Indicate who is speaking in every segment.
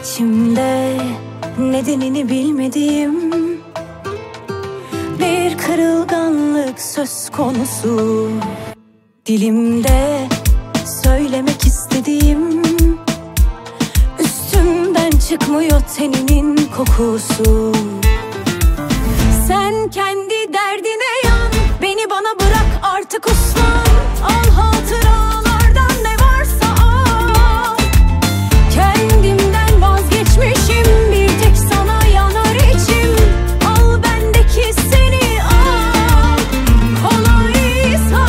Speaker 1: içimde nedenini bilmediğim bir kırılganlık söz konusu. Dilimde söylemek istediğim, üstümden çıkmıyor teninin kokusu. Sen kendi derdine yan, beni bana bırak artık uslan. Al hatıralardan ne varsa al. Kendimden vazgeçmişim, bir tek sana yanar içim. Al bendeki seni al, kolaysa.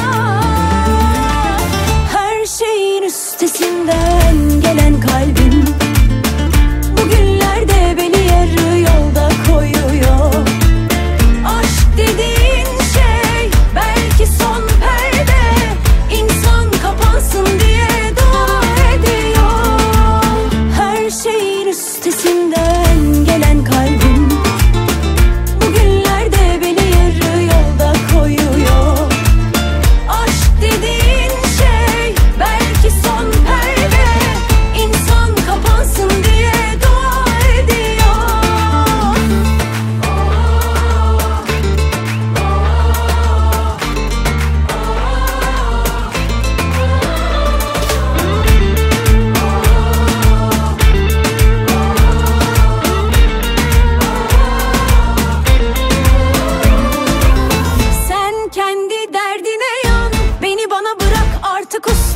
Speaker 1: Her şeyin üstesinden gelen kalbim bugünlerde beni yarı yolda koyuyor. Aşk dediğin şey belki son perde, İnsan kapansın diye dua ediyor. Her şeyin üstesinden gelen kalbim bugünlerde beni yarı yolda koyuyor. Aşk dediğin şey belki son perde, İnsan kapansın diye dua ediyor. Sen kendi derdine yan, beni bana bırak artık uslan.